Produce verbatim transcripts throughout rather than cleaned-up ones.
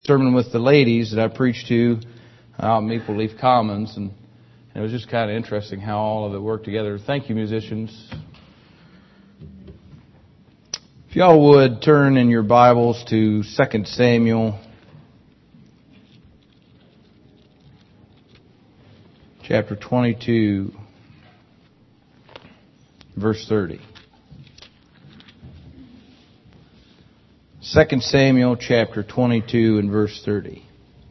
sermon with the ladies that I preached to out in Maple Leaf Commons, and it was just kind of interesting how all of it worked together. Thank you, musicians. If y'all would turn in your Bibles to Second Samuel chapter twenty-two, verse thirty. Second Samuel chapter twenty-two and verse thirty.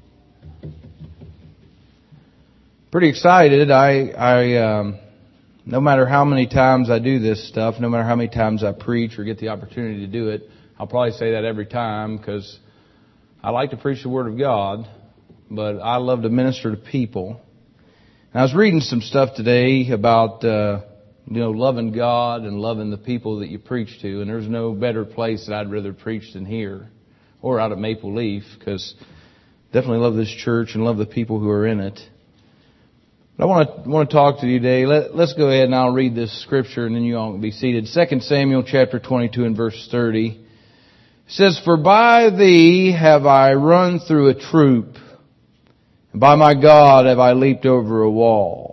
Pretty excited. I, I, um, no matter how many times I do this stuff, no matter how many times I preach or get the opportunity to do it, I'll probably say that every time because I like to preach the Word of God, but I love to minister to people. And I was reading some stuff today about, uh, you know, loving God and loving the people that you preach to. And there's no better place that I'd rather preach than here or out at Maple Leaf, because definitely love this church and love the people who are in it. But I want to want to talk to you today. Let, let's go ahead and I'll read this scripture and then you all can be seated. Second Samuel chapter twenty-two and verse thirty. It says, "For by thee have I run through a troop, and by my God have I leaped over a wall.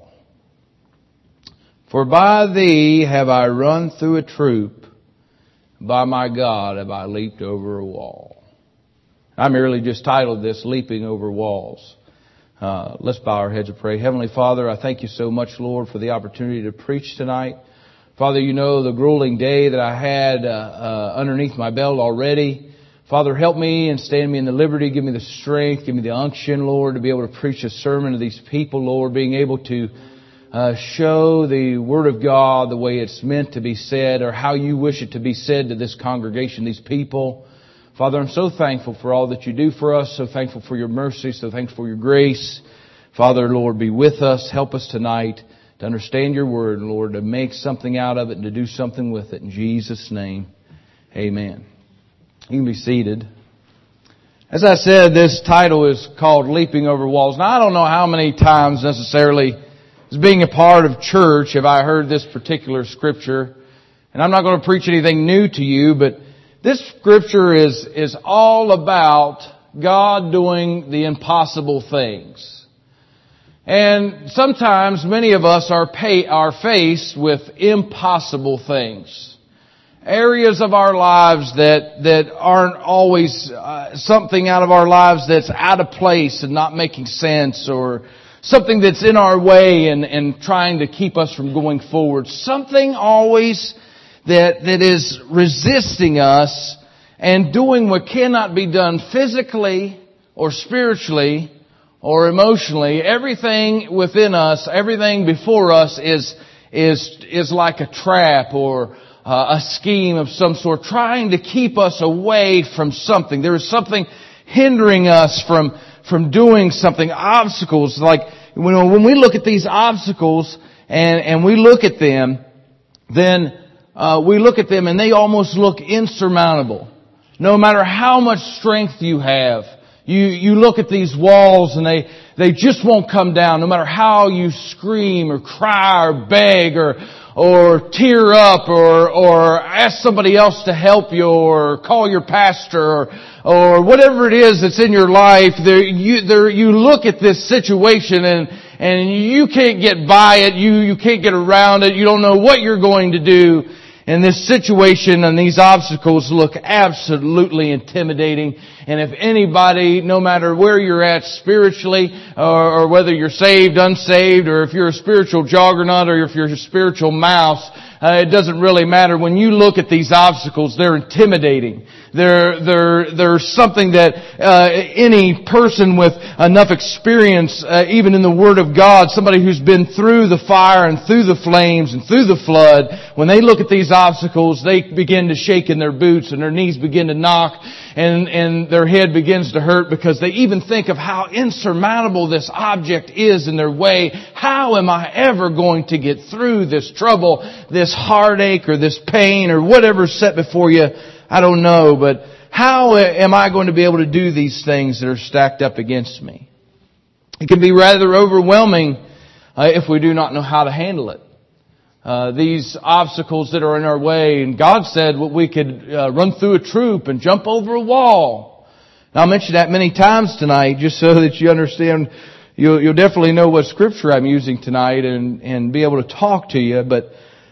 For by thee have I run through a troop, by my God have I leaped over a wall." I merely just titled this, Leaping Over Walls. Uh, let's bow our heads and pray. Heavenly Father, I thank you so much, Lord, for the opportunity to preach tonight. Father, you know the grueling day that I had uh, uh, underneath my belt already. Father, help me and stand me in the liberty. Give me the strength. Give me the unction, Lord, to be able to preach a sermon to these people, Lord, being able to Uh, show the Word of God the way it's meant to be said, or how you wish it to be said to this congregation, these people. Father, I'm so thankful for all that you do for us, so thankful for your mercy, so thankful for your grace. Father, Lord, be with us. Help us tonight to understand your Word, Lord, to make something out of it and to do something with it. In Jesus' name, amen. You can be seated. As I said, this title is called Leaping Over Walls. Now, I don't know how many times necessarily as being a part of church have I heard this particular scripture. And I'm not going to preach anything new to you, but this scripture is, is all about God doing the impossible things. And sometimes many of us are pay, are faced with impossible things. Areas of our lives that, that aren't always uh, something out of our lives that's out of place and not making sense, or something that's in our way and, and trying to keep us from going forward. Something always that, that is resisting us and doing what cannot be done physically or spiritually or emotionally. Everything within us, everything before us is, is, is like a trap or uh, a scheme of some sort, trying to keep us away from something. There is something hindering us from from doing something, obstacles. Like when, when we look at these obstacles and, and we look at them, then uh, we look at them and they almost look insurmountable. No matter how much strength you have, you, you look at these walls and they, they just won't come down. No matter how you scream or cry or beg or, or tear up or, or ask somebody else to help you or call your pastor or, or whatever it is that's in your life. There, you, there, you look at this situation and, and you can't get by it. You, you can't get around it. You don't know what you're going to do. And this situation and these obstacles look absolutely intimidating. And if anybody, no matter where you're at spiritually, or, or whether you're saved, unsaved, or if you're a spiritual juggernaut, or if you're a spiritual mouse, uh, it doesn't really matter. When you look at these obstacles, they're intimidating. They're, they're, they're something that uh, any person with enough experience, uh, even in the Word of God, somebody who's been through the fire and through the flames and through the flood, when they look at these obstacles, they begin to shake in their boots and their knees begin to knock and, and their head begins to hurt, because they even think of how insurmountable this object is in their way. How am I ever going to get through this trouble, this heartache or this pain or whatever's set before you? I don't know, but how am I going to be able to do these things that are stacked up against me? It can be rather overwhelming uh, if we do not know how to handle it. Uh, these obstacles that are in our way. And God said well, we could uh, run through a troop and jump over a wall. And I'll mention that many times tonight just so that you understand. You'll, you'll definitely know what scripture I'm using tonight and, and be able to talk to you. But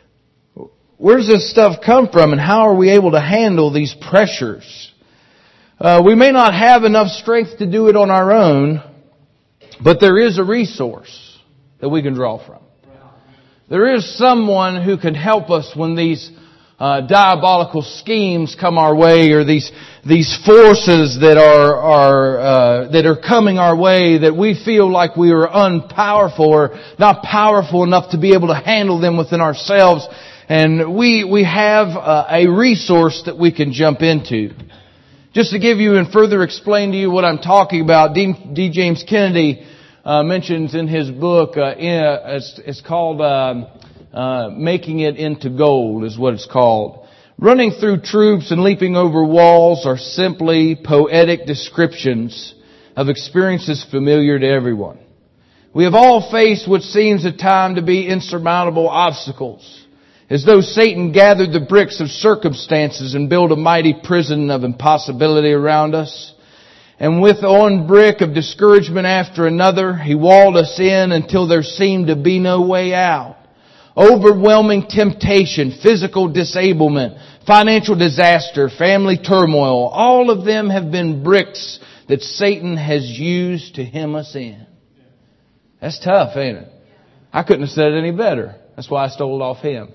where does this stuff come from, and how are we able to handle these pressures? Uh, we may not have enough strength to do it on our own, but there is a resource that we can draw from. There is someone who can help us when these uh, diabolical schemes come our way, or these these forces that are are uh, that are coming our way that we feel like we are unpowerful or not powerful enough to be able to handle them within ourselves. And we we have uh, a resource that we can jump into. Just to give you and further explain to you what I'm talking about, D. D. James Kennedy uh, mentions in his book, uh, in, uh, it's, it's called uh, uh, Making It Into Gold is what it's called. Running through troops and leaping over walls are simply poetic descriptions of experiences familiar to everyone. We have all faced what seems at times to be insurmountable obstacles, as though Satan gathered the bricks of circumstances and built a mighty prison of impossibility around us. And with one brick of discouragement after another, he walled us in until there seemed to be no way out. Overwhelming temptation, physical disablement, financial disaster, family turmoil, all of them have been bricks that Satan has used to hem us in. That's tough, ain't it? I couldn't have said it any better. That's why I stole it off him.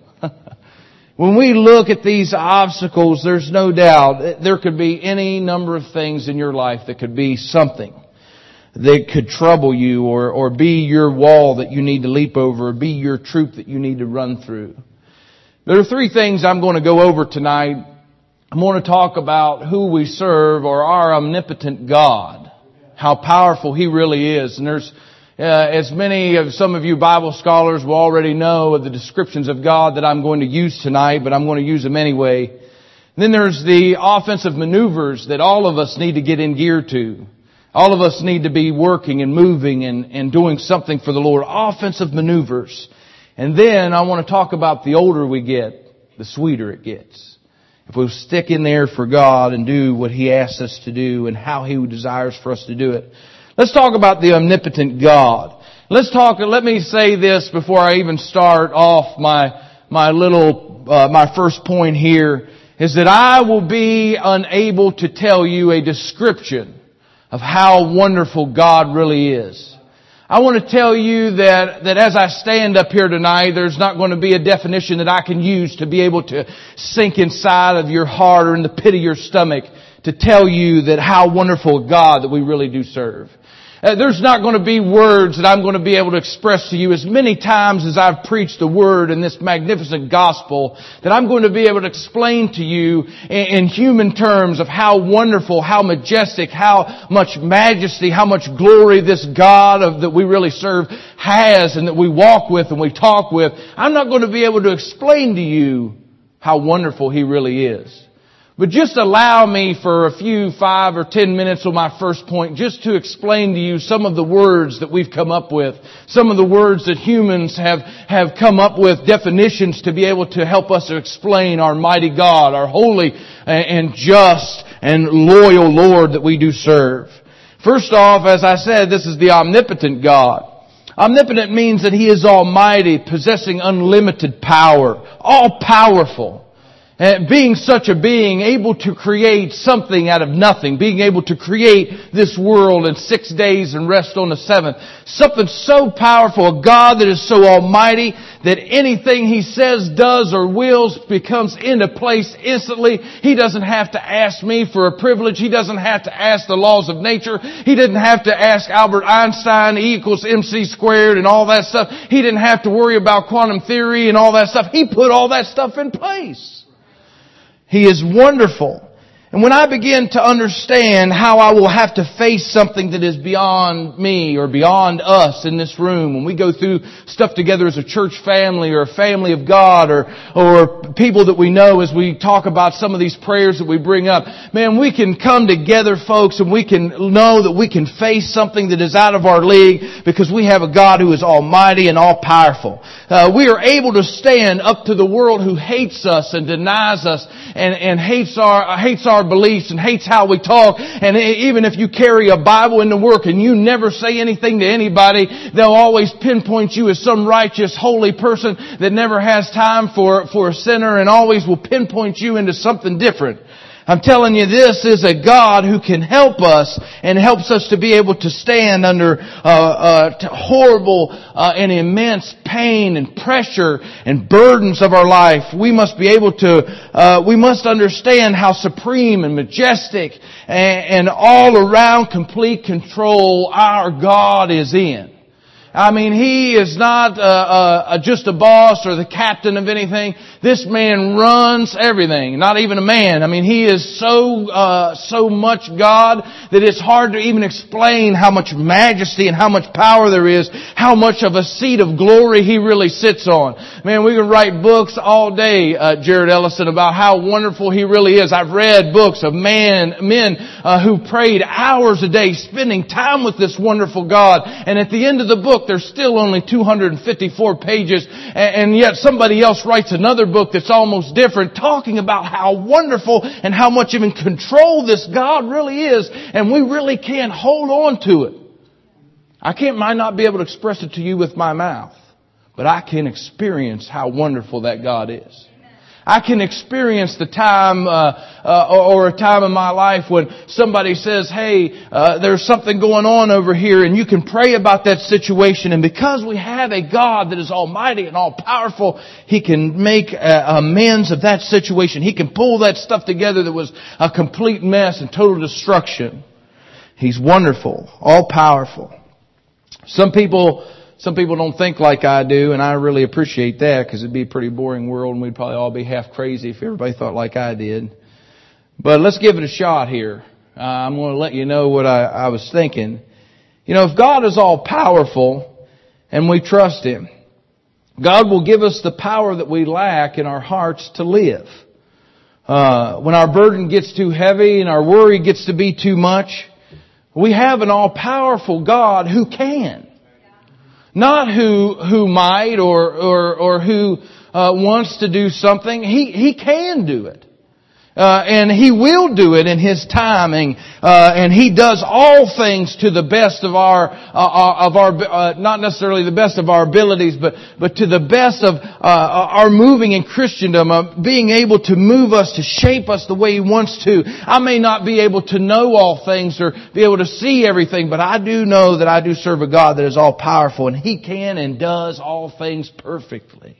When we look at these obstacles, there's no doubt there could be any number of things in your life that could be something that could trouble you, or, or be your wall that you need to leap over, or be your troop that you need to run through. There are three things I'm going to go over tonight. I'm going to talk about who we serve, or our omnipotent God, how powerful He really is. And there's Uh, as many of some of you Bible scholars will already know of the descriptions of God that I'm going to use tonight, but I'm going to use them anyway. And then there's the offensive maneuvers that all of us need to get in gear to. All of us need to be working and moving and, and doing something for the Lord. Offensive maneuvers. And then I want to talk about the older we get, the sweeter it gets. If we stick in there for God and do what He asks us to do and how He desires for us to do it. Let's talk about the omnipotent God. Let's talk, let me say this before I even start off my, my little, uh, my first point here, is that I will be unable to tell you a description of how wonderful God really is. I want to tell you that, that as I stand up here tonight, there's not going to be a definition that I can use to be able to sink inside of your heart or in the pit of your stomach to tell you that how wonderful God that we really do serve. Uh, there's not going to be words that I'm going to be able to express to you as many times as I've preached the Word in this magnificent gospel, that I'm going to be able to explain to you in, in human terms of how wonderful, how majestic, how much majesty, how much glory this God of, that we really serve has and that we walk with and we talk with. I'm not going to be able to explain to you how wonderful He really is. But just allow me for a few five or ten minutes on my first point just to explain to you some of the words that we've come up with. Some of the words that humans have, have come up with, definitions to be able to help us to explain our mighty God, our holy and just and loyal Lord that we do serve. First off, as I said, this is the omnipotent God. Omnipotent means that He is almighty, possessing unlimited power, all powerful. Uh, being such a being, able to create something out of nothing. Being able to create this world in six days and rest on the seventh. Something so powerful, a God that is so almighty that anything He says, does, or wills becomes into place instantly. He doesn't have to ask me for a privilege. He doesn't have to ask the laws of nature. He didn't have to ask Albert Einstein, E equals mc squared and all that stuff. He didn't have to worry about quantum theory and all that stuff. He put all that stuff in place. He is wonderful. And when I begin to understand how I will have to face something that is beyond me or beyond us in this room, when we go through stuff together as a church family or a family of God or, or people that we know as we talk about some of these prayers that we bring up, man, we can come together, folks, and we can know that we can face something that is out of our league because we have a God who is almighty and all-powerful. Uh, we are able to stand up to the world who hates us and denies us and, and hates our, hates our our beliefs and hates how we talk. And even if you carry a Bible into work and you never say anything to anybody, they'll always pinpoint you as some righteous, holy person that never has time for, for a sinner and always will pinpoint you into something different. I'm telling you, this is a God who can help us and helps us to be able to stand under uh, uh, horrible uh, and immense pain and pressure and burdens of our life. We must be able to, uh, we must understand how supreme and majestic and, and all around complete control our God is in. I mean, He is not uh, uh, just a boss or the captain of anything. This man runs everything. Not even a man. I mean, He is so uh, so much God that it's hard to even explain how much majesty and how much power there is, how much of a seat of glory He really sits on. Man, we can write books all day, uh, Jared Ellison, about how wonderful He really is. I've read books of man, men uh, who prayed hours a day, spending time with this wonderful God. And at the end of the book, there's still only two hundred fifty-four pages, and yet somebody else writes another book that's almost different, talking about how wonderful and how much of in control this God really is, and we really can't hold on to it. I can't, might not be able to express it to you with my mouth, but I can experience how wonderful that God is. I can experience the time, uh, uh, or a time in my life when somebody says, hey, uh, there's something going on over here, and you can pray about that situation. And because we have a God that is almighty and all powerful, He can make uh, amends of that situation. He can pull that stuff together that was a complete mess and total destruction. He's wonderful, all powerful. Some people... Some people don't think like I do, and I really appreciate that because it'd be a pretty boring world and we'd probably all be half crazy if everybody thought like I did. But let's give it a shot here. Uh, I'm going to let you know what I, I was thinking. You know, if God is all powerful and we trust Him, God will give us the power that we lack in our hearts to live. Uh, when our burden gets too heavy and our worry gets to be too much, we have an all-powerful God who can. Not who who might or or, or who uh, wants to do something. He he can do it, uh, and He will do it in His timing. Uh, and He does all things to the best of our uh, of our uh, not necessarily the best of our abilities, but but to the best of uh, our moving in Christendom, uh, being able to move us, to shape us the way He wants to. I may not be able to know all things or be able to see everything, but I do know that I do serve a God that is all powerful, and He can and does all things perfectly.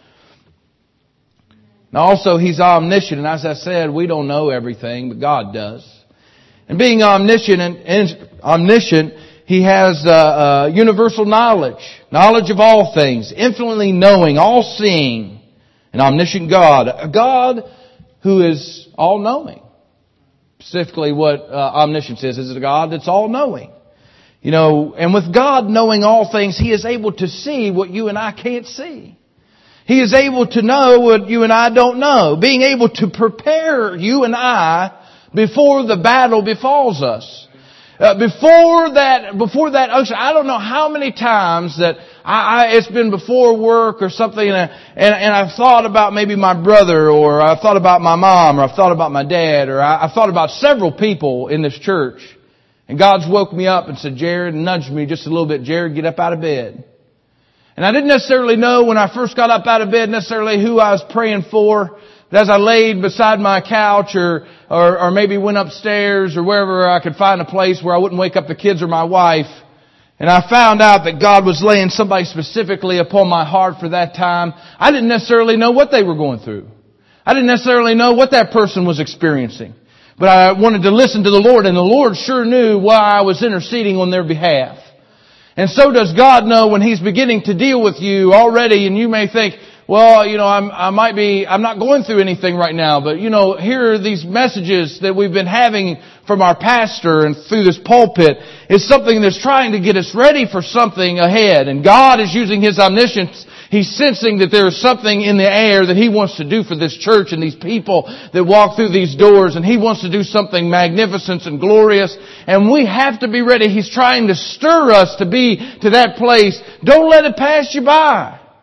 Now also, He's omniscient, and as I said, we don't know everything, but God does. And being omniscient, and, and omniscient, He has uh, uh, universal knowledge, knowledge of all things, infinitely knowing, all-seeing, an omniscient God, a God who is all-knowing. Specifically, what uh, omniscience is, is a God that's all-knowing. You know, and with God knowing all things, He is able to see what you and I can't see. He is able to know what you and I don't know, being able to prepare you and I before the battle befalls us. Uh, before that, before that, I don't know how many times that I, I it's been before work or something, and, and, and I've thought about maybe my brother, or I've thought about my mom, or I've thought about my dad, or I, I've thought about several people in this church. And God's woke me up and said, Jared, and nudged me just a little bit, Jared, get up out of bed. And I didn't necessarily know when I first got up out of bed necessarily who I was praying for. But as I laid beside my couch or, or, or maybe went upstairs or wherever I could find a place where I wouldn't wake up the kids or my wife, and I found out that God was laying somebody specifically upon my heart for that time, I didn't necessarily know what they were going through. I didn't necessarily know what that person was experiencing. But I wanted to listen to the Lord, and the Lord sure knew why I was interceding on their behalf. And so does God know when He's beginning to deal with you already, and you may think, well, you know, I'm, I might be, I'm not going through anything right now, but you know, here are these messages that we've been having from our pastor and through this pulpit. It's something that's trying to get us ready for something ahead. And God is using His omniscience. He's sensing that there is something in the air that He wants to do for this church and these people that walk through these doors. And He wants to do something magnificent and glorious. And we have to be ready. He's trying to stir us to be to that place. Don't let it pass you by.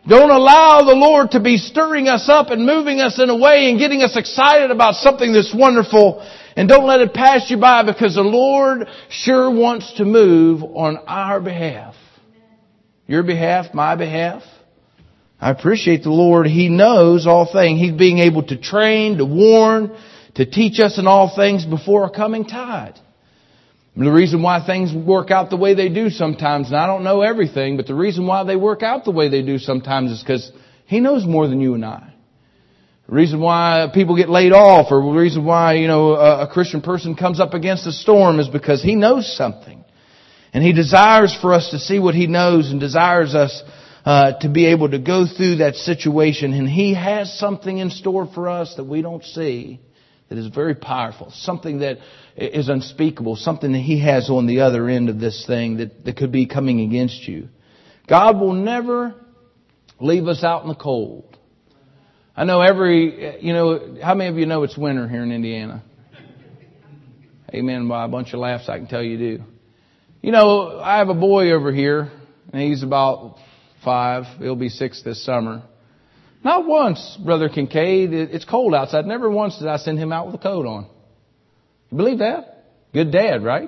Don't allow the Lord to be stirring us up and moving us in a way and getting us excited about something that's wonderful. And don't let it pass you by, because the Lord sure wants to move on our behalf. Your behalf, my behalf. I appreciate the Lord. He knows all things. He's being able to train, to warn, to teach us in all things before a coming tide. And the reason why things work out the way they do sometimes, and I don't know everything, but the reason why they work out the way they do sometimes is because He knows more than you and I. The reason why people get laid off, or the reason why, you know, a, a Christian person comes up against a storm is because He knows something. And He desires for us to see what He knows, and desires us uh, to be able to go through that situation. And He has something in store for us that we don't see, that is very powerful. Something that is unspeakable. Something that He has on the other end of this thing that, that could be coming against you. God will never leave us out in the cold. I know every, you know, how many of you know it's winter here in Indiana? Amen. By a bunch of laughs, I can tell you do. You know, I have a boy over here, and he's about five. He'll be six this summer. Not once, Brother Kincaid, it's cold outside. Never once did I send him out with a coat on. You believe that? Good dad, right?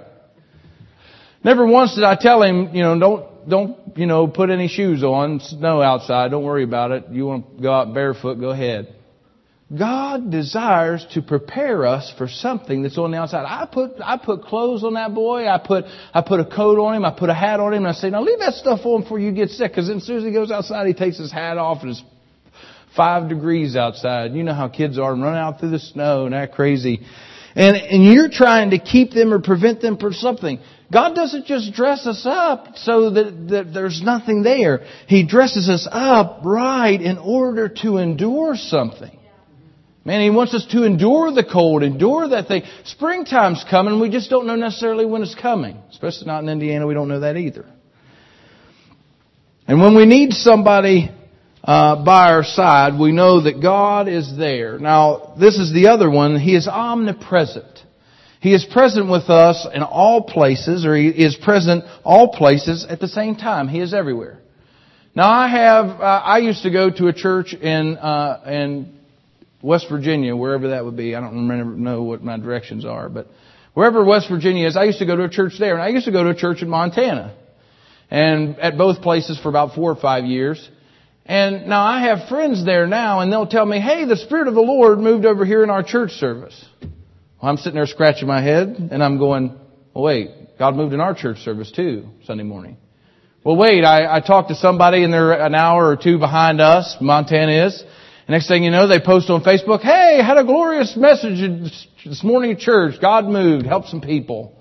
Never once did I tell him, you know, don't, don't, you know, put any shoes on. Snow outside. Don't worry about it. You want to go out barefoot, go ahead. God desires to prepare us for something that's on the outside. I put, I put clothes on that boy. I put, I put a coat on him. I put a hat on him. And I say, now leave that stuff on before you get sick. Because then as soon as he goes outside, he takes his hat off and it's five degrees outside. You know how kids are, and run out through the snow and act crazy. And, and you're trying to keep them or prevent them from something. God doesn't just dress us up so that, that there's nothing there. He dresses us up right in order to endure something. Man, He wants us to endure the cold, endure that thing. Springtime's coming. We just don't know necessarily when it's coming. Especially not in Indiana. We don't know that either. And when we need somebody uh, by our side, we know that God is there. Now, this is the other one. He is omnipresent. He is present with us in all places, or He is present all places at the same time. He is everywhere. Now, I have, uh, I used to go to a church in, uh, in West Virginia, wherever that would be. I don't remember, know what my directions are, but wherever West Virginia is, I used to go to a church there. And I used to go to a church in Montana. And at both places for about four or five years. And now I have friends there now, and they'll tell me, hey, the Spirit of the Lord moved over here in our church service. Well, I'm sitting there scratching my head, and I'm going, well, wait, God moved in our church service too, Sunday morning. Well, wait, I, I talked to somebody, and they're an hour or two behind us, Montana is. Next thing you know, they post on Facebook, hey, had a glorious message this morning at church. God moved, helped some people.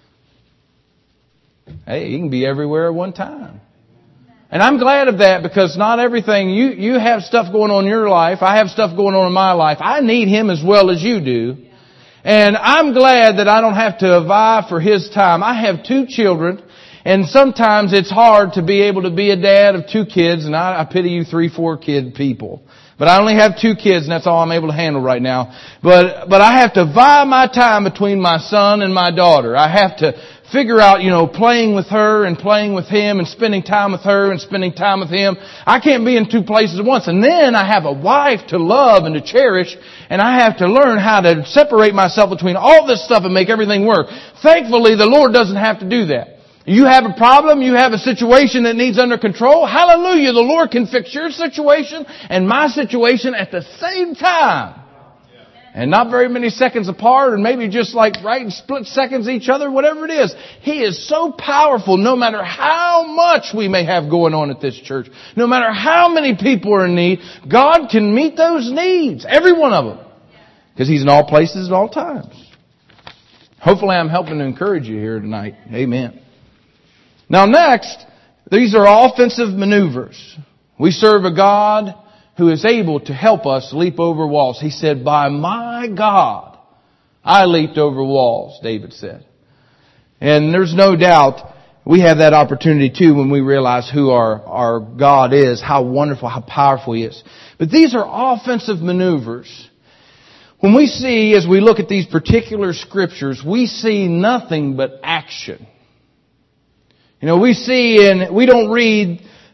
Hey, you can be everywhere at one time. And I'm glad of that, because not everything, you, you have stuff going on in your life. I have stuff going on in my life. I need Him as well as you do. And I'm glad that I don't have to vie for His time. I have two children, and sometimes it's hard to be able to be a dad of two kids, and I, I pity you three, four kid people. But I only have two kids, and that's all I'm able to handle right now. But, but I have to vie my time between my son and my daughter. I have to figure out, you know, playing with her and playing with him and spending time with her and spending time with him. I can't be in two places at once. And then I have a wife to love and to cherish, and I have to learn how to separate myself between all this stuff and make everything work. Thankfully, the Lord doesn't have to do that. You have a problem, you have a situation that needs under control. Hallelujah, the Lord can fix your situation and my situation at the same time. And not very many seconds apart, and maybe just like right in split seconds each other, whatever it is. He is so powerful, no matter how much we may have going on at this church. No matter how many people are in need, God can meet those needs. Every one of them. Because He's in all places at all times. Hopefully I'm helping to encourage you here tonight. Amen. Now next, these are offensive maneuvers. We serve a God who is able to help us leap over walls. He said, by my God, I leaped over walls, David said. And there's no doubt we have that opportunity too when we realize who our, our God is, how wonderful, how powerful He is. But these are offensive maneuvers. When we see, as we look at these particular scriptures, we see nothing but action. You know, we see and we don't read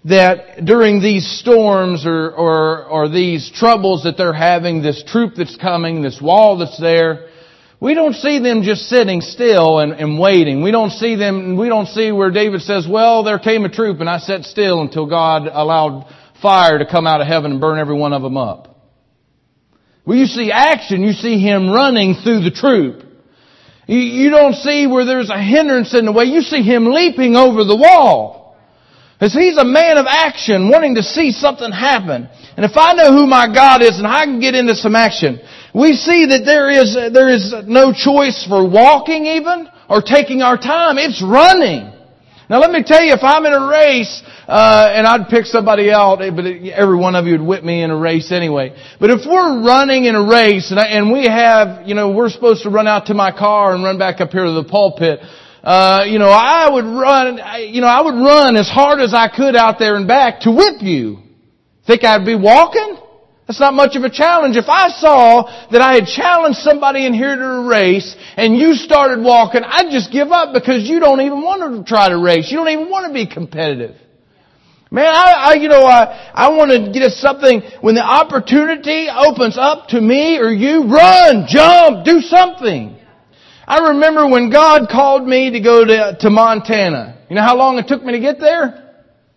that during these storms or, or, or these troubles that they're having, this troop that's coming, this wall that's there, we don't see them just sitting still and, and waiting. We don't see them, we don't see where David says, well, there came a troop and I sat still until God allowed fire to come out of heaven and burn every one of them up. Well, you see action, you see him running through the troop. You, you don't see where there's a hindrance in the way. You see him leaping over the wall. Because he's a man of action, wanting to see something happen. And if I know who my God is and I can get into some action, we see that there is there is no choice for walking even or taking our time. It's running. Now let me tell you, if I'm in a race, uh, and I'd pick somebody out, but every one of you would whip me in a race anyway. But if we're running in a race and, I, and we have, you know, we're supposed to run out to my car and run back up here to the pulpit, Uh, you know, I would run, you know, I would run as hard as I could out there and back to whip you. Think I'd be walking? That's not much of a challenge. If I saw that I had challenged somebody in here to a race and you started walking, I'd just give up because you don't even want to try to race. You don't even want to be competitive. Man, I, I you know, I, I want to get us something when the opportunity opens up to me or you, run, jump, do something. I remember when God called me to go to, to Montana. You know how long it took me to get there?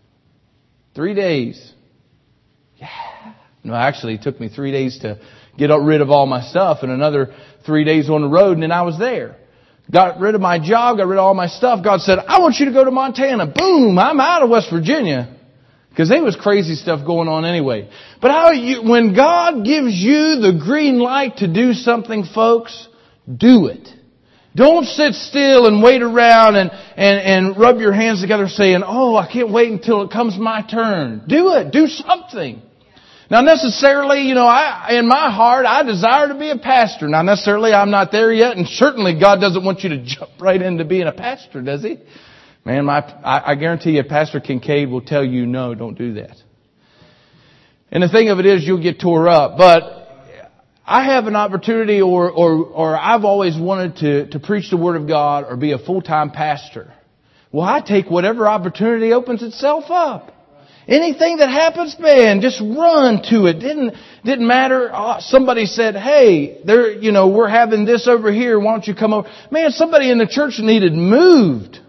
Three days. Yeah. No, actually it took me three days to get rid of all my stuff and another three days on the road and then I was there. Got rid of my job, got rid of all my stuff. God said, I want you to go to Montana. Boom, I'm out of West Virginia. Because there was crazy stuff going on anyway. But how you, when God gives you the green light to do something, folks, do it. Don't sit still and wait around and, and, and rub your hands together saying, oh, I can't wait until it comes my turn. Do it. Do something. Now necessarily, you know, I, in my heart, I desire to be a pastor. Now necessarily I'm not there yet, and certainly God doesn't want you to jump right into being a pastor, does He? Man, my, I, I guarantee you Pastor Kincaid will tell you, no, don't do that. And the thing of it is, you'll get tore up. But I have an opportunity or, or, or I've always wanted to, to preach the Word of God or be a full-time pastor. Well, I take whatever opportunity opens itself up. Anything that happens, man, just run to it. Didn't, didn't matter. Oh, somebody said, hey, there, you know, we're having this over here. Why don't you come over? Man, somebody in the church needed moved.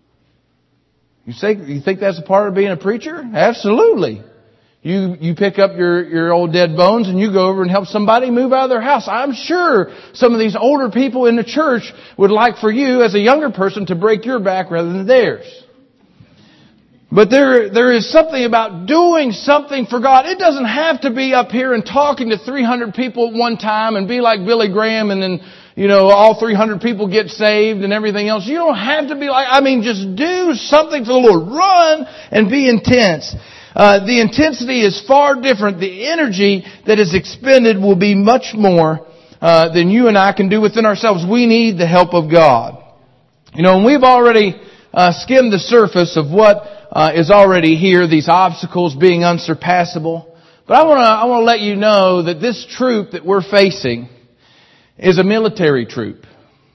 You say, you think that's a part of being a preacher? Absolutely. You, you pick up your, your old dead bones and you go over and help somebody move out of their house. I'm sure some of these older people in the church would like for you as a younger person to break your back rather than theirs. But there, there is something about doing something for God. It doesn't have to be up here and talking to three hundred people at one time and be like Billy Graham and then, you know, all three hundred people get saved and everything else. You don't have to be like, I mean, just do something for the Lord. Run and be intense. Uh, the intensity is far different. The energy that is expended will be much more uh, than you and I can do within ourselves. We need the help of God. You know, and we've already uh, skimmed the surface of what uh, is already here, these obstacles being unsurpassable. But I want to I want to let you know that this troop that we're facing is a military troop.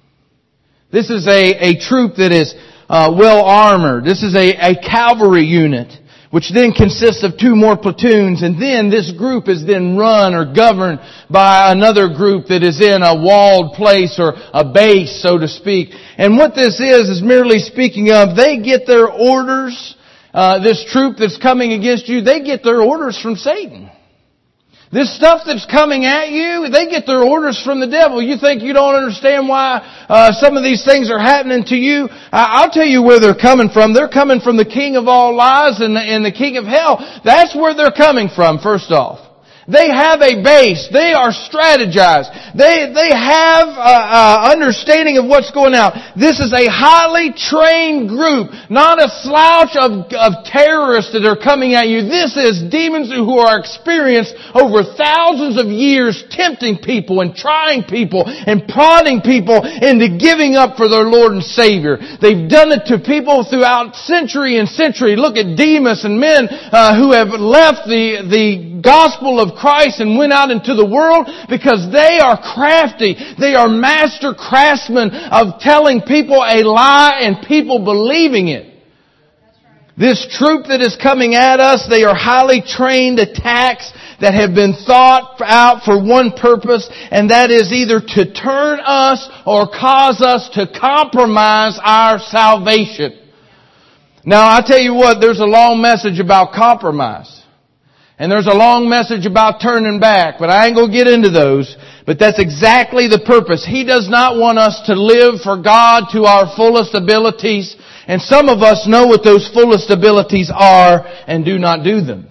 This is a, a troop that is uh, well armored. This is a, a cavalry unit, which then consists of two more platoons, and then this group is then run or governed by another group that is in a walled place or a base, so to speak. And what this is, is merely speaking of, they get their orders, uh, this troop that's coming against you, they get their orders from Satan. This stuff that's coming at you, they get their orders from the devil. You think you don't understand why uh, some of these things are happening to you? I'll tell you where they're coming from. They're coming from the king of all lies and the, and the king of hell. That's where they're coming from, first off. They have a base. They are strategized. They, they have a, a understanding of what's going on. This is a highly trained group, not a slouch of, of terrorists that are coming at you. This is demons who are experienced over thousands of years tempting people and trying people and prodding people into giving up for their Lord and Savior. They've done it to people throughout century and century. Look at Demas and men uh, who have left the, the gospel of Christ and went out into the world because they are crafty. They are master craftsmen of telling people a lie and people believing it. This troop that is coming at us, they are highly trained attacks that have been thought out for one purpose, and that is either to turn us or cause us to compromise our salvation. Now, I tell you what, there's a long message about compromise. And there's a long message about turning back, but I ain't going to get into those. But that's exactly the purpose. He does not want us to live for God to our fullest abilities. And some of us know what those fullest abilities are and do not do them.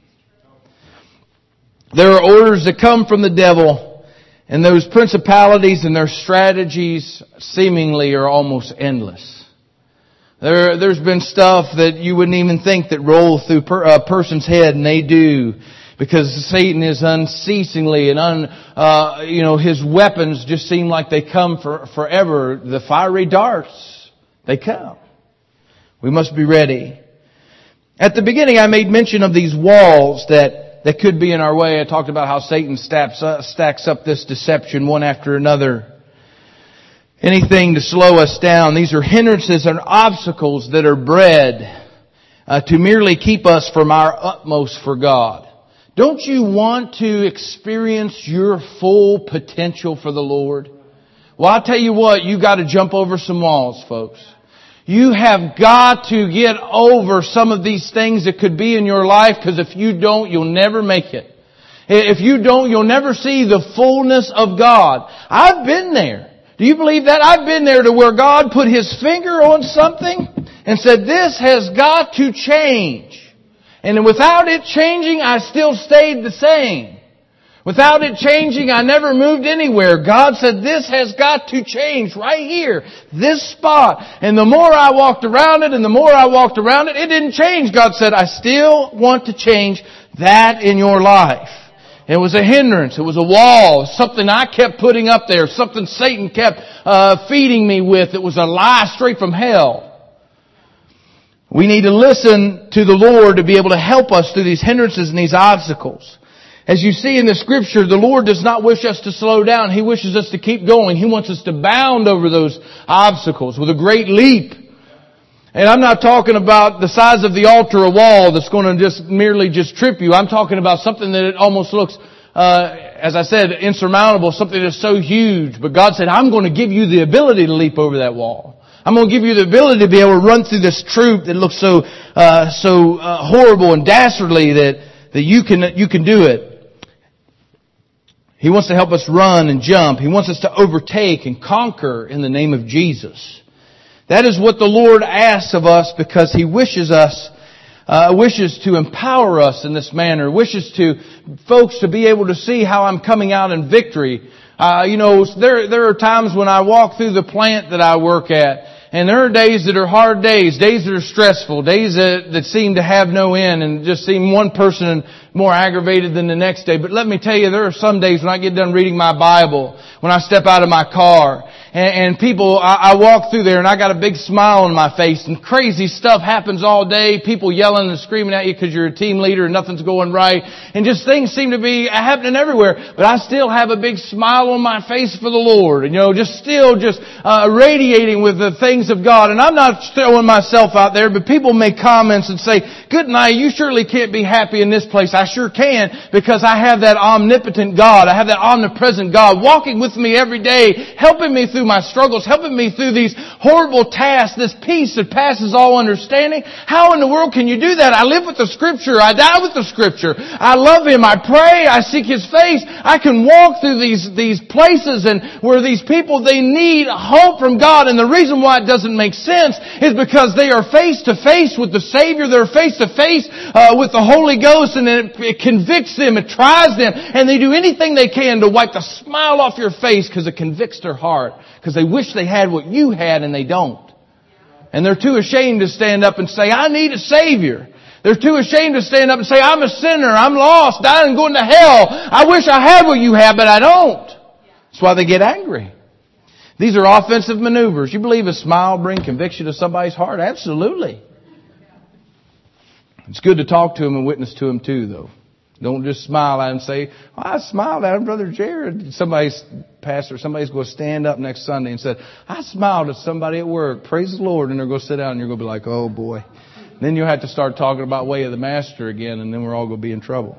There are orders that come from the devil, and those principalities and their strategies seemingly are almost endless. There, there's been stuff that you wouldn't even think that rolls through per, a person's head, and they do, because Satan is unceasingly and un, uh, you know, his weapons just seem like they come for forever. The fiery darts, they come. We must be ready. At the beginning, I made mention of these walls that that could be in our way. I talked about how Satan stacks up, stacks up this deception one after another. Anything to slow us down. These are hindrances and obstacles that are bred uh, to merely keep us from our utmost for God. Don't you want to experience your full potential for the Lord? Well, I'll tell you what, you got to jump over some walls, folks. You have got to get over some of these things that could be in your life, because if you don't, you'll never make it. If you don't, you'll never see the fullness of God. I've been there. Do you believe that? I've been there to where God put His finger on something and said, this has got to change. And without it changing, I still stayed the same. Without it changing, I never moved anywhere. God said, this has got to change right here, this spot. And the more I walked around it and the more I walked around it, it didn't change. God said, I still want to change that in your life. It was a hindrance. It was a wall. Something I kept putting up there. Something Satan kept uh, feeding me with. It was a lie straight from hell. We need to listen to the Lord to be able to help us through these hindrances and these obstacles. As you see in the Scripture, the Lord does not wish us to slow down. He wishes us to keep going. He wants us to bound over those obstacles with a great leap. And I'm not talking about the size of the altar, a wall that's going to just merely just trip you. I'm talking about something that it almost looks, uh, as I said, insurmountable, something that's so huge. But God said, I'm going to give you the ability to leap over that wall. I'm going to give you the ability to be able to run through this troop that looks so, uh, so uh, horrible and dastardly that, that you can, you can do it. He wants to help us run and jump. He wants us to overtake and conquer in the name of Jesus. That is what the Lord asks of us, because He wishes us, uh, wishes to empower us in this manner, wishes to, folks to be able to see how I'm coming out in victory. Uh, you know, there, there are times when I walk through the plant that I work at, and there are days that are hard days, days that are stressful, days that, that seem to have no end and just seem one person more aggravated than the next day. But let me tell you, there are some days when I get done reading my Bible, when I step out of my car, and, and people, I, I walk through there and I got a big smile on my face, and crazy stuff happens all day. People yelling and screaming at you because you're a team leader and nothing's going right. And just things seem to be happening everywhere. But I still have a big smile on my face for the Lord. And you know, just still just uh, radiating with the things of God. And I'm not throwing myself out there, but people make comments and say, good night, you surely can't be happy in this place. I sure can, because I have that omnipotent God. I have that omnipresent God walking with me every day, helping me through my struggles, helping me through these horrible tasks, this peace that passes all understanding. How in the world can you do that? I live with the Scripture. I die with the Scripture. I love Him. I pray. I seek His face. I can walk through these, these places and where these people, they need hope from God. And the reason why it doesn't make sense is because they are face to face with the Savior. They're face to face uh, with the Holy Ghost, and it, it convicts them. It tries them. And they do anything they can to wipe the smile off your face, because it convicts their heart. Because they wish they had what you had and they don't. And they're too ashamed to stand up and say, I need a Savior. They're too ashamed to stand up and say, I'm a sinner. I'm lost, dying and going to hell. I wish I had what you have, but I don't. That's why they get angry. These are offensive maneuvers. You believe a smile brings conviction to somebody's heart? Absolutely. It's good to talk to them and witness to them too, though. Don't just smile at him and say, oh, I smiled at him, Brother Jared. Somebody's pastor, somebody's going to stand up next Sunday and say, I smiled at somebody at work. Praise the Lord. And they're going to sit down and you're going to be like, oh boy, Then you'll have to start talking about way of the master again, and then we're all going to be in trouble.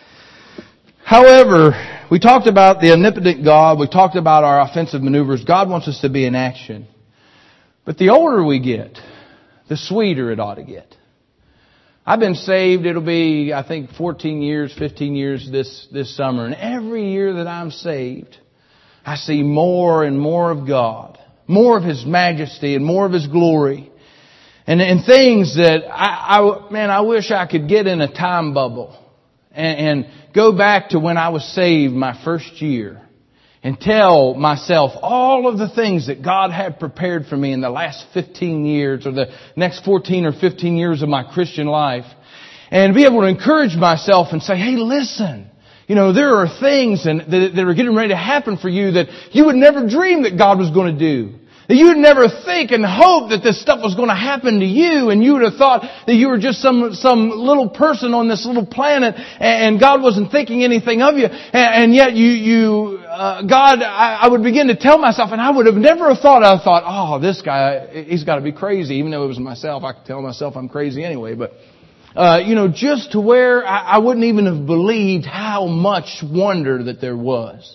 However, we talked about the omnipotent God. We talked about our offensive maneuvers. God wants us to be in action. But the older we get, the sweeter it ought to get. I've been saved, it'll be, I think, fourteen years, fifteen years this, this summer. And every year that I'm saved, I see more and more of God. More of His majesty and more of His glory. And, and things that, I, I, man, I wish I could get in a time bubble. And, and go back to when I was saved my first year. And tell myself all of the things that God had prepared for me in the last fifteen years or the next fourteen or fifteen years of my Christian life. And be able to encourage myself and say, hey, listen, you know, there are things and that, that are getting ready to happen for you that you would never dream that God was going to do. That you would never think and hope that this stuff was going to happen to you, and you would have thought that you were just some some little person on this little planet, and God wasn't thinking anything of you. And yet, you you uh, God, I, I would begin to tell myself, and I would have never thought. I thought, oh, this guy, he's got to be crazy. Even though it was myself, I could tell myself I'm crazy anyway. But uh, you know, just to where I, I wouldn't even have believed how much wonder that there was.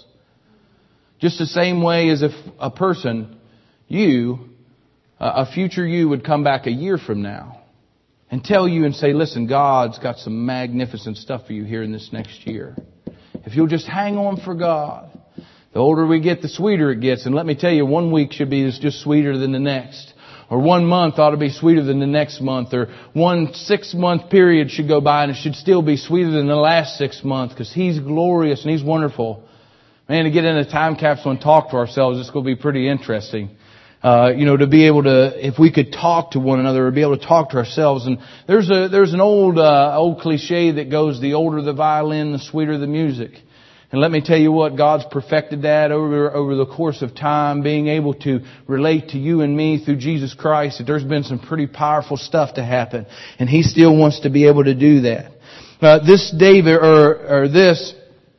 Just the same way as if a person. You, uh, a future you would come back a year from now and tell you and say, listen, God's got some magnificent stuff for you here in this next year. If you'll just hang on for God. The older we get, the sweeter it gets. And let me tell you, one week should be just sweeter than the next. Or one month ought to be sweeter than the next month. Or one six-month period should go by and it should still be sweeter than the last six months because He's glorious and He's wonderful. Man, to get in a time capsule and talk to ourselves, it's going to be pretty interesting. Uh, you know, to be able to, if we could talk to one another or be able to talk to ourselves. And there's a, there's an old, uh, old cliche that goes, the older the violin, the sweeter the music. And let me tell you what, God's perfected that over, over the course of time, being able to relate to you and me through Jesus Christ, that there's been some pretty powerful stuff to happen. And He still wants to be able to do that. Uh, this David, or, or this,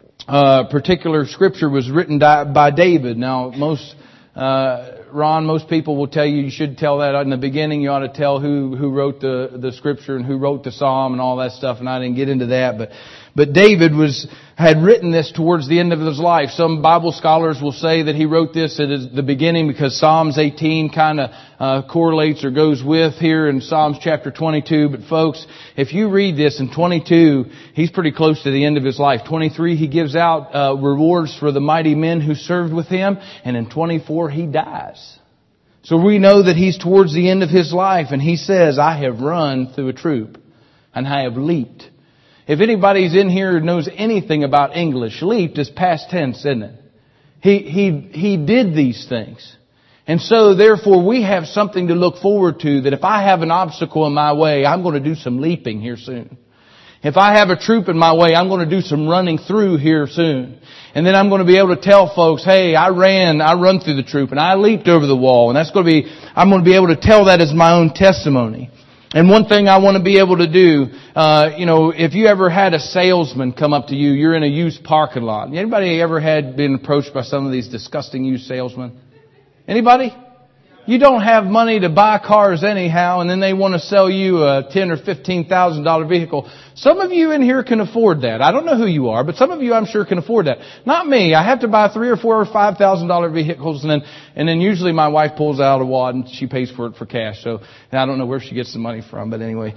uh, particular scripture was written by David. Now, most, uh, Ron, most people will tell you you should tell that in the beginning. You ought to tell who, who wrote the, the scripture and who wrote the psalm and all that stuff. And I didn't get into that. But, but David was, had written this towards the end of his life. Some Bible scholars will say that he wrote this at the beginning because Psalms eighteen kind of uh, correlates or goes with here in Psalms chapter twenty-two. But folks, if you read this in twenty-two, he's pretty close to the end of his life. twenty-three, he gives out uh, rewards for the mighty men who served with him. And in twenty-four, he dies. So we know that he's towards the end of his life. And he says, I have run through a troop and I have leaped. If anybody's in here who knows anything about English, leaped is past tense, isn't it? He, he, he did these things. And so therefore we have something to look forward to, that if I have an obstacle in my way, I'm going to do some leaping here soon. If I have a troop in my way, I'm going to do some running through here soon. And then I'm going to be able to tell folks, hey, I ran, I run through the troop and I leaped over the wall. And that's going to be, I'm going to be able to tell that as my own testimony. And one thing I want to be able to do, uh, you know, if you ever had a salesman come up to you, you're in a used parking lot. Anybody ever had been approached by some of these disgusting used salesmen? Anybody? You don't have money to buy cars anyhow, and then they want to sell you a ten or fifteen thousand dollar vehicle. Some of you in here can afford that. I don't know who you are, but some of you I'm sure can afford that. Not me. I have to buy three or four or five thousand dollar vehicles, and then and then usually my wife pulls out a wad and she pays for it for cash. So and I don't know where she gets the money from, but anyway.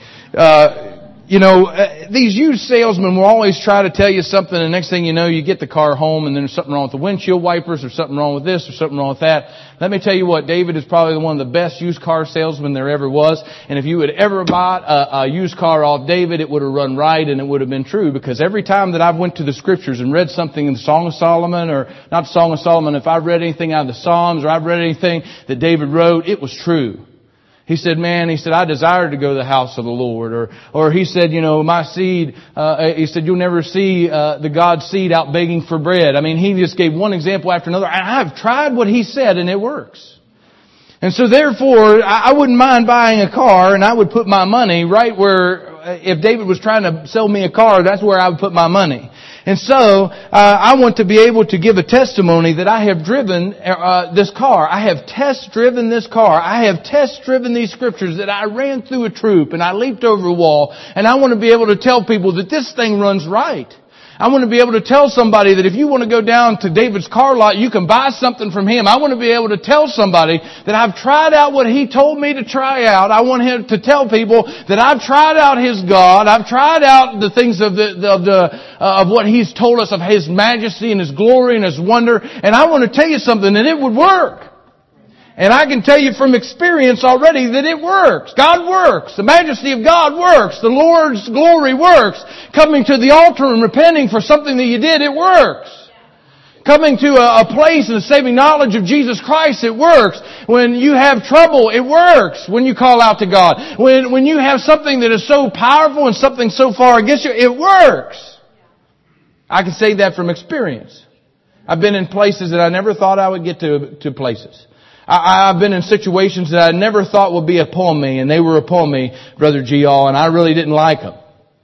Uh, You know, uh, these used salesmen will always try to tell you something, and the next thing you know, you get the car home, and then there's something wrong with the windshield wipers, or something wrong with this, or something wrong with that. Let me tell you what, David is probably one of the best used car salesmen there ever was. And if you had ever bought a, a used car off David, it would have run right, and it would have been true. Because every time that I've went to the Scriptures and read something in the Song of Solomon, or not Song of Solomon, if I've read anything out of the Psalms, or I've read anything that David wrote, it was true. He said, man, he said, I desire to go to the house of the Lord. Or, or he said, you know, my seed, uh, he said, you'll never see, uh, the God's seed out begging for bread. I mean, he just gave one example after another. I've tried what he said and it works. And so therefore, I, I wouldn't mind buying a car, and I would put my money right where, if David was trying to sell me a car, that's where I would put my money. And so, uh, I want to be able to give a testimony that I have driven uh, this car. I have test driven this car. I have test driven these scriptures, that I ran through a troop and I leaped over a wall. And I want to be able to tell people that this thing runs right. I want to be able to tell somebody that if you want to go down to David's car lot, you can buy something from him. I want to be able to tell somebody that I've tried out what he told me to try out. I want him to tell people that I've tried out his God. I've tried out the things of the, of the, uh, of what he's told us of his majesty and his glory and his wonder. And I want to tell you something, that it would work. And I can tell you from experience already that it works. God works. The majesty of God works. The Lord's glory works. Coming to the altar and repenting for something that you did, it works. Coming to a, a place and the saving knowledge of Jesus Christ, it works. When you have trouble, it works when you call out to God. When, when you have something that is so powerful and something so far against you, it works. I can say that from experience. I've been in places that I never thought I would get to, to places. I, I've been in situations that I never thought would be upon me, and they were upon me, Brother G. All, and I really didn't like them.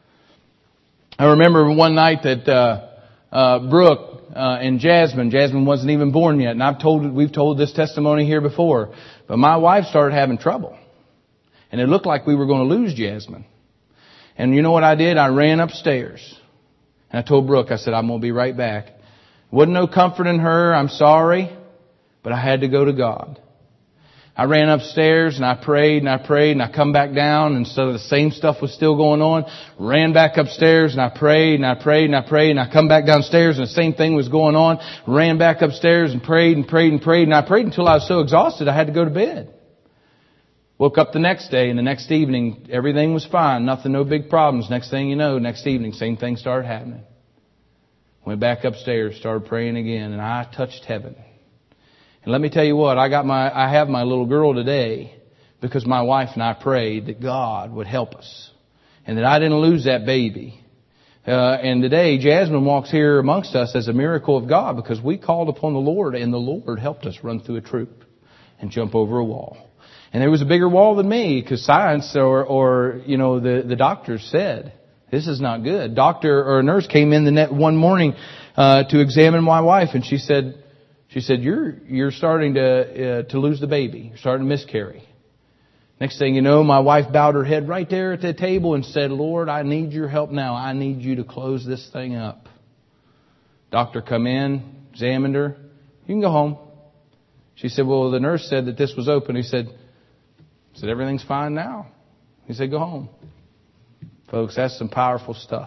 I remember one night that uh, uh, Brooke uh, and Jasmine, Jasmine wasn't even born yet, and I've told we've told this testimony here before, but my wife started having trouble, and it looked like we were going to lose Jasmine. And you know what I did? I ran upstairs, and I told Brooke, I said, I'm going to be right back. Wasn't no comfort in her. I'm sorry. But I had to go to God. I ran upstairs and I prayed and I prayed and I come back down, and so the same stuff was still going on. Ran back upstairs and I prayed and I prayed and I prayed and I come back downstairs and the same thing was going on. Ran back upstairs and prayed and prayed and prayed and I prayed until I was so exhausted I had to go to bed. Woke up the next day and the next evening everything was fine. Nothing, no big problems. Next thing you know, next evening same thing started happening. Went back upstairs, started praying again, and I touched heaven. And let me tell you what, I got my, I have my little girl today because my wife and I prayed that God would help us and that I didn't lose that baby. Uh, and today Jasmine walks here amongst us as a miracle of God because we called upon the Lord and the Lord helped us run through a troop and jump over a wall. And there was a bigger wall than me because science or, or, you know, the, the doctors said, this is not good. Doctor or a nurse came in the net one morning, uh, to examine my wife, and she said, She said, you're, you're starting to, uh, to lose the baby. You're starting to miscarry. Next thing you know, my wife bowed her head right there at the table and said, Lord, I need your help now. I need you to close this thing up. Doctor come in, examined her. You can go home. She said, well, the nurse said that this was open. He said, he said, everything's fine now. He said, go home. Folks, that's some powerful stuff.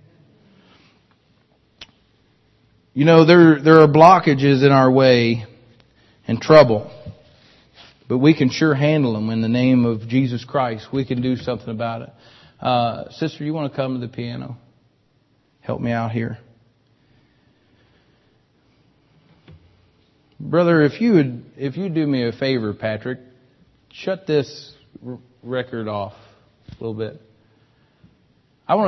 You know, there there are blockages in our way and trouble, but we can sure handle them in the name of Jesus Christ. We can do something about it. Uh, sister, you want to come to the piano? Help me out here. Brother, if you would, if you do me a favor, Patrick, shut this r- record off a little bit.